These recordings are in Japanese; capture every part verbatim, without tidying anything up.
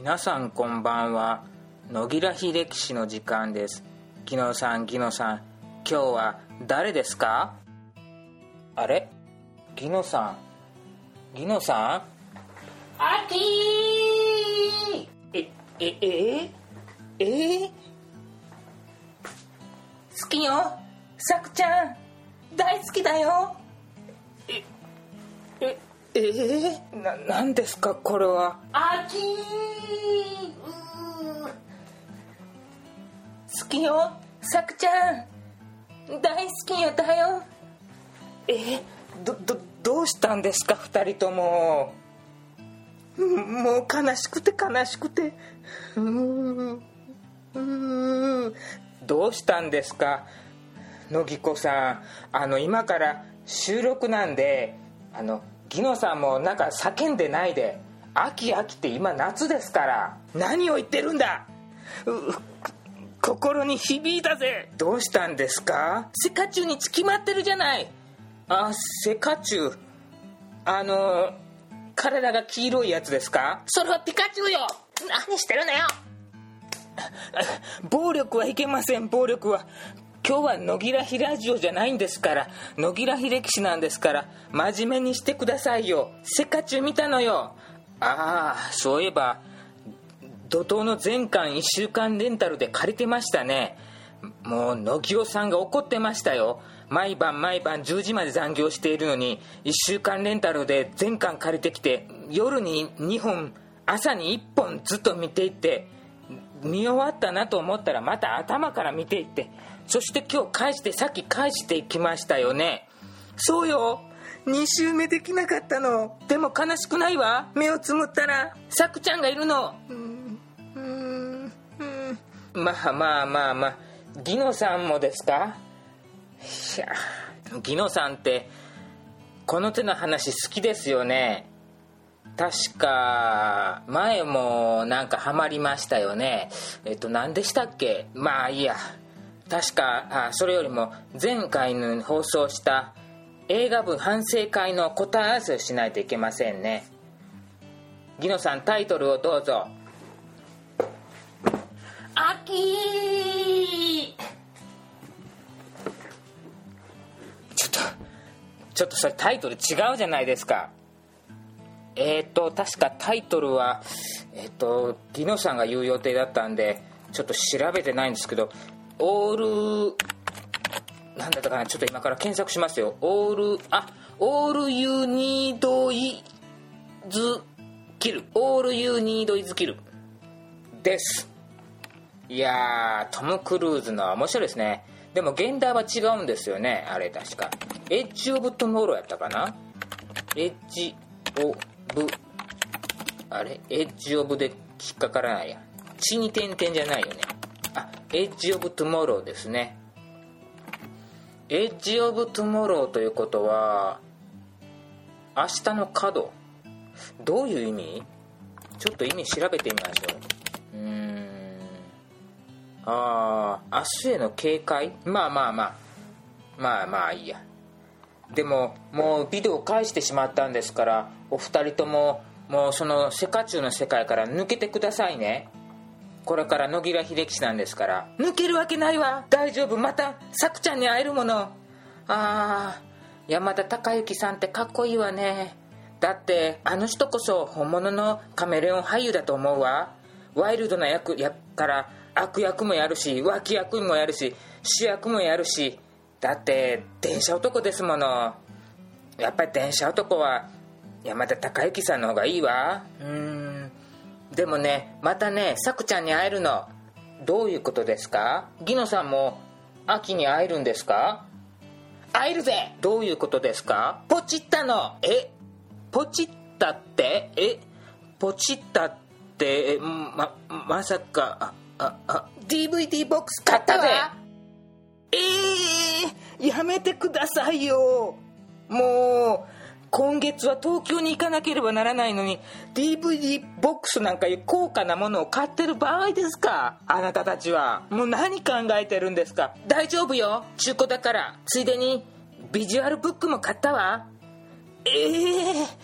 皆さんこんばんは。野木らひ歴史の時間です。ギノさんギノさん、今日は誰ですか？あれ、ギノさんギノさんあきーえええええ好きよ、さくちゃん大好きだよ。 ええええな、なんですかこれは。 あきーうー好きよ、さくちゃん大好きよだよ。 えどどどうしたんですか二人とも。もう悲しくて悲しくてうーうーどうしたんですか野木子さん。あの今から収録なんで、あのギノさんもなんか叫んでないで。秋秋って今夏ですから。何を言ってるんだ。う心に響いたぜ。どうしたんですか？ セカチュウに決まってるじゃない。 あ、セカチュウ、あの体が黄色いやつですか？ それはピカチュウよ。何してるのよ。 暴力はいけません。暴力は。今日は野木らひラジオじゃないんですから。野木らひ歴史なんですから、真面目にしてくださいよ。セカチュウ見たのよ。ああ、そういえば怒涛の全巻いっしゅうかんレンタルで借りてましたね。もう野木尾さんが怒ってましたよ。毎晩毎晩じゅうじまで残業しているのにいっしゅうかんレンタルで全巻借りてきて、夜ににほん、朝にいっぽんずっと見ていって、見終わったなと思ったらまた頭から見ていって、そして今日返して、さっき返していきましたよね。そうよ、に週目できなかったの。でも悲しくないわ。目をつむったらさくちゃんがいるの。うんうんうん、まあまあまあまあ、ギノさんもですか？いや、ギノさんってこの手の話好きですよね。確か前もなんかハマりましたよね。えっと何でしたっけ。まあいいや。確かあそれよりも前回の放送した映画部反省会の答え合わせをしないといけませんね。ギノさん、タイトルをどうぞ。 あきーちょっとちょっとそれタイトル違うじゃないですか。えーと確かタイトルはえーとギノさんが言う予定だったんでちょっと調べてないんですけど、オールなんだったかな。ちょっと今から検索しますよ。オールあオールユーニードイズキル、オールユーニードイズキルです。いやー、トム・クルーズの面白いですね。でも現代は違うんですよね。あれ確かエッジ・オブ・トモローやったかな。エッジ・オブあれエッジ・オブで引っかからないや。血に点々じゃないよね。あ、エッジ・オブ・トゥモローですね。エッジ・オブ・トゥモローということは明日の角、どういう意味？ちょっと意味調べてみましょう。うーんああ、明日への警戒。まあまあまあまあまあいいや。でももうビデオを返してしまったんですから、お二人とももうそのセカチュウの世界から抜けてくださいね。これから野木らひ歴史なんですから。抜けるわけないわ。大丈夫、またさくちゃんに会えるもの。あー、山田孝之さんってかっこいいわね。だってあの人こそ本物のカメレオン俳優だと思うわ。ワイルドな役やから悪役もやるし、脇役もやるし、主役もやるし。だって電車男ですもの。やっぱり電車男は山田孝之さんの方がいいわ。うーんでもね、またね、さくちゃんに会えるの。どういうことですか？ギノさんも秋に会えるんですか？会えるぜ。どういうことですか？ポチったの。え、ポチったって？え、ポチったってままさかああ ディーブイディー ボックス買ったぜ。えー、やめてくださいよ。もう今月は東京に行かなければならないのに ディーブイディー ボックスなんかいう高価なものを買ってる場合ですか？あなたたちはもう何考えてるんですか？大丈夫よ、中古だから。ついでにビジュアルブックも買ったわ。えー、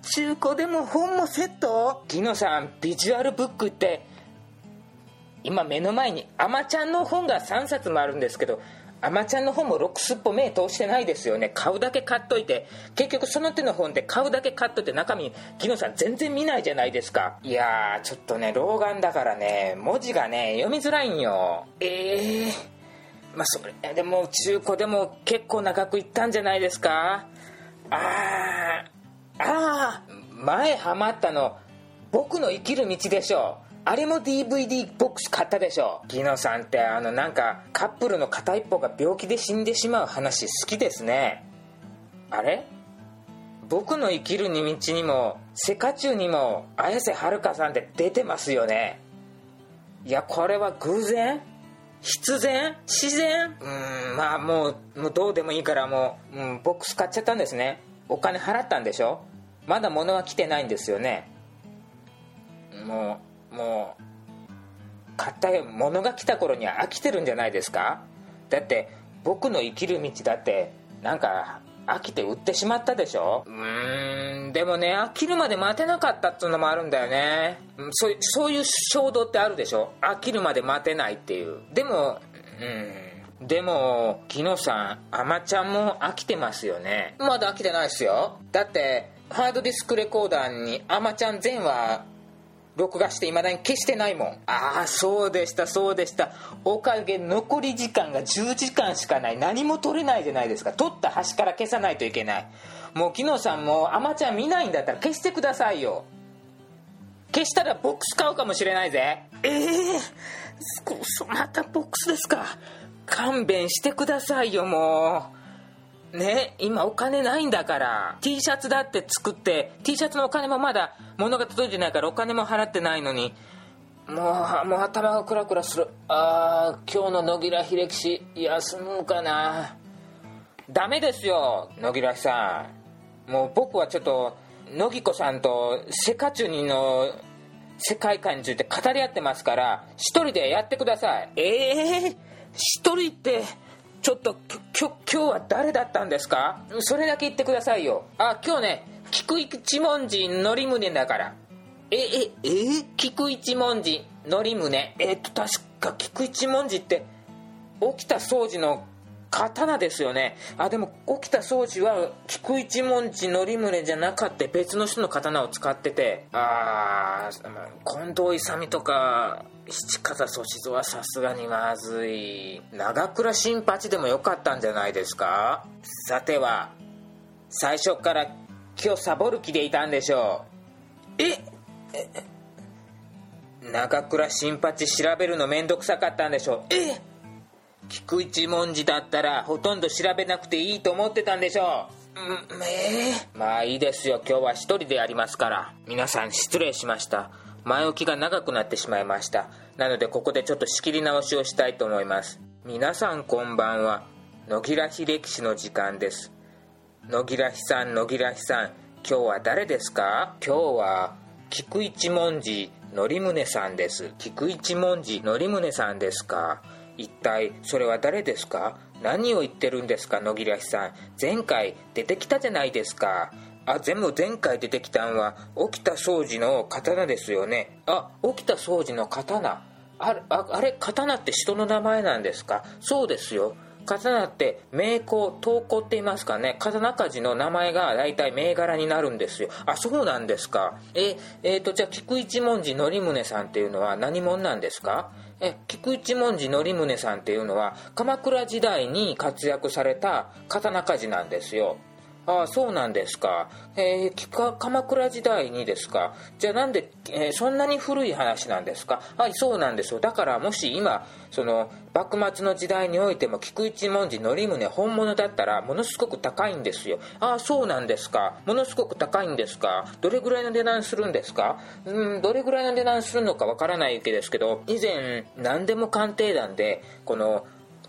中古でも本もセット？ギノさん、ビジュアルブックって今目の前にアマちゃんの本がさんさつもあるんですけど、アマちゃんの本もろくすっぽ目通してないですよね。買うだけ買っといて、結局その手の本で買うだけ買っといて中身ギノさん全然見ないじゃないですか。いやーちょっとね、老眼だからね、文字がね読みづらいんよ。ええー、まあそれでも中古でも結構長くいったんじゃないですか。あーあー前ハマったの僕の生きる道でしょ。あれも ディーブイディー ボックス買ったでしょ。ギノさんってあのなんかカップルの片一方が病気で死んでしまう話好きですね。あれ、僕の生きる道にもセカチュウにも綾瀬はるかさんって出てますよね。いやこれは偶然、必然、自然、うーんまあもう、もうどうでもいいからもう、うん、ボックス買っちゃったんですね。お金払ったんでしょ。まだ物は来てないんですよね。もうもう買った物が来た頃には飽きてるんじゃないですか。だって僕の生きる道だってなんか飽きて売ってしまったでしょ。うーんでもね、飽きるまで待てなかったっていうのもあるんだよね。そう、そういう衝動ってあるでしょ。飽きるまで待てないっていう。でもうんでもギノさん、アマちゃんも飽きてますよね。まだ飽きてないですよ。だってハードディスクレコーダーにアマちゃん全話録画して未だに消してないもん。ああそうでしたそうでした。おかげ残り時間がじゅうじかんしかない。何も撮れないじゃないですか。撮った端から消さないといけない。もうギノさんもアマちゃん見ないんだったら消してくださいよ。消したらボックス買うかもしれないぜ。ええー、またボックスですか。勘弁してくださいよもうね。今お金ないんだから。 T シャツだって作って T シャツのお金もまだ物が届いてないからお金も払ってないのに、もうもう頭がクラクラする。あー今日の野木ら秀樹氏休むかな。ダメですよ野木らさん。もう僕はちょっと野木子さんとセカチュニの世界観について語り合ってますから一人でやってください。えー一人ってちょっと今日は誰だったんですか。それだけ言ってくださいよ。あ今日ね菊一文字のりむねだから。えええ菊一文字のりむね、えっと確か菊一文字って沖田総司の刀ですよね。あでも沖田総司は菊一文字のりむねじゃなかった別の人の刀を使ってて、あ近藤勇とか七風歳三はさすがにまずい。長倉新八でもよかったんじゃないですか。さては最初から今日サボる気でいたんでしょう。ええ長倉新八調べるのめんどくさかったんでしょう。え菊一文字だったらほとんど調べなくていいと思ってたんでしょう。うんえー、まあいいですよ。今日は一人でやりますから。皆さん失礼しました。前置きが長くなってしまいました。なのでここでちょっと仕切り直しをしたいと思います。皆さんこんばんは。野木ら秀樹氏の時間です。野木らひさん野木らひさん、今日は誰ですか。今日は菊一文字のりむねさんです。菊一文字のりむねさんですか。一体それは誰ですか。何を言ってるんですか野木らひさん。前回出てきたじゃないですか。あ全部前回出てきたんは沖田総司の刀ですよね。あ沖田総司の刀、あれ、あ、あれ刀って人の名前なんですか。そうですよ。刀って名工刀工って言いますかね。刀鍛冶の名前がだいたい銘柄になるんですよ。あそうなんですか。ええー、とじゃあ菊一文字のりむねさんっていうのは何者なんですか。え菊一文字のりむねさんっていうのは鎌倉時代に活躍された刀鍛冶なんですよ。ああそうなんですか。えー、鎌倉時代にですか。じゃあなんで、えー、そんなに古い話なんですか。はいそうなんですよ。だからもし今その幕末の時代においても菊一文字のりむね本物だったらものすごく高いんですよ。ああそうなんですか。ものすごく高いんですか。どれぐらいの値段するんですか。うんどれぐらいの値段するのかわからないわけですけど、以前何でも鑑定団でこの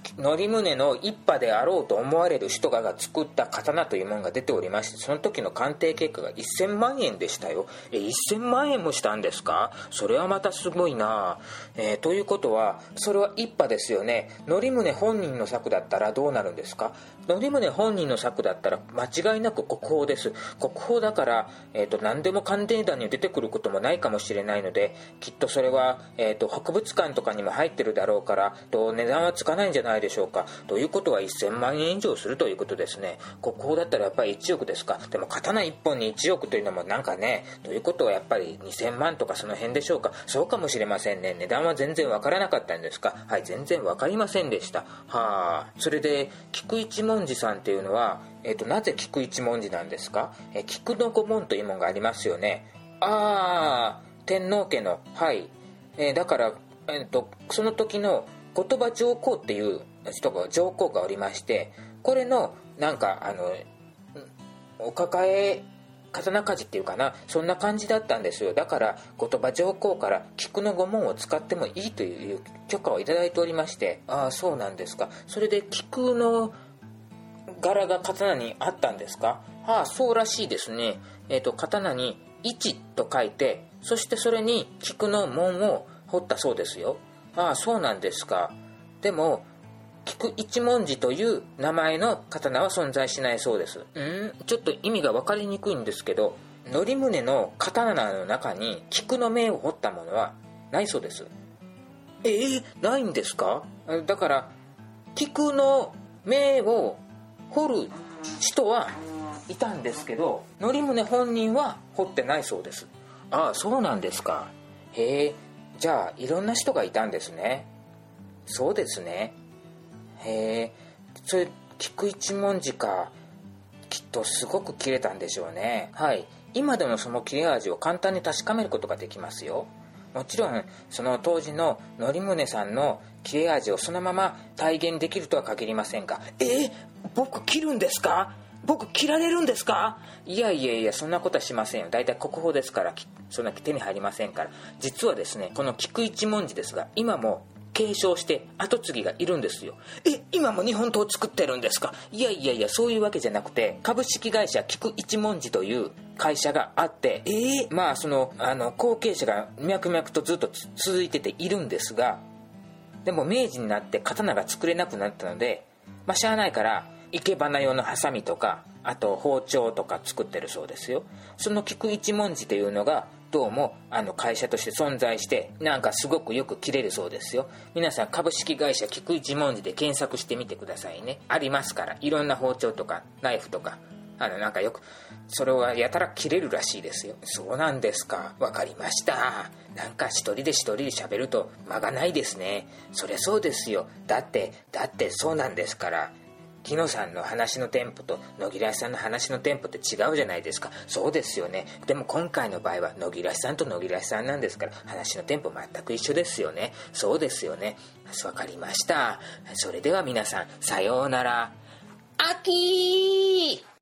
則宗の一派であろうと思われる人が作った刀というものが出ておりまして、その時の鑑定結果がせんまんえんでしたよ。えせんまんえんもしたんですか？それはまたすごいな、えー、ということはそれは一派ですよね。則宗本人の作だったらどうなるんですか？則宗本人の作だったら間違いなく国宝です。国宝だから、えー、と何でも鑑定団に出てくることもないかもしれないので、きっとそれは、えー、と博物館とかにも入ってるだろうからと値段はつかないんじゃないでしょうか。ということはせんまんえん以上するということですね。国宝だったらやっぱりいちおくですか。でも刀いっぽんにいちおくというのもなんかね、ということはやっぱりにせんまんとかその辺でしょうか。そうかもしれませんね。値段は全然わからなかったんですか？はい、全然わかりませんでした。はあ。それで菊一文字さんっていうのは、えー、となぜ菊一文字なんですか？えー、菊の御紋というものがありますよね。ああ、天皇家の、はい、えー、だから、えー、とその時の後鳥羽上皇っていう人が上皇がおりまして、これのなんかあのお抱え刀鍛冶っていうかな、そんな感じだったんですよ。だから後鳥羽上皇から菊の御紋を使ってもいいという許可をいただいておりまして、ああそうなんですか。それで菊の柄が刀にあったんですか？ああそうらしいですね。えーと刀に一と書いて、そしてそれに菊の紋を彫ったそうですよ。ああそうなんですか。でも菊一文字という名前の刀は存在しないそうです。うんちょっと意味が分かりにくいんですけど、則宗の刀の中に菊の銘を彫ったものはないそうです。えー、ないんですか？だから菊の銘を彫る人はいたんですけど、則宗本人は彫ってないそうです。ああそうなんですか。へえ、じゃあいろんな人がいたんですね。そうですね。へえ、それ菊一文字か。きっとすごく切れたんでしょうね。はい、今でもその切れ味を簡単に確かめることができますよ。もちろんその当時の則宗さんの切れ味をそのまま体現できるとは限りませんが、えー、僕切るんですか？僕切られるんですか？いやいやいや、そんなことはしませんよ。だいたい国宝ですから、そんな手に入りませんから。実はですね、この菊一文字ですが、今も継承して後継ぎがいるんですよ。え、今も日本刀を作ってるんですか？いやいやいや、そういうわけじゃなくて、株式会社菊一文字という会社があって、えー、まあそのあの後継者が脈々とずっと続いてているんですが、でも明治になって刀が作れなくなったので、まあしゃあないから生け花用のハサミとか、あと包丁とか作ってるそうですよ。その菊一文字というのがどうもあの会社として存在して、なんかすごくよく切れるそうですよ。皆さん株式会社菊一文字で検索してみてくださいね。ありますから、いろんな包丁とかナイフとか、あのなんかよくそれはやたら切れるらしいですよ。そうなんですか。わかりました。なんか一人で一人で喋ると間がないですね。そりゃそうですよ。だってだってそうなんですから。木野さんの話のテンポと野木らしさんの話のテンポって違うじゃないですか。そうですよね。でも今回の場合は野木らしさんと野木らしさんなんですから、話のテンポ全く一緒ですよね。そうですよね。わかりました。それでは皆さん、さようなら。 秋ー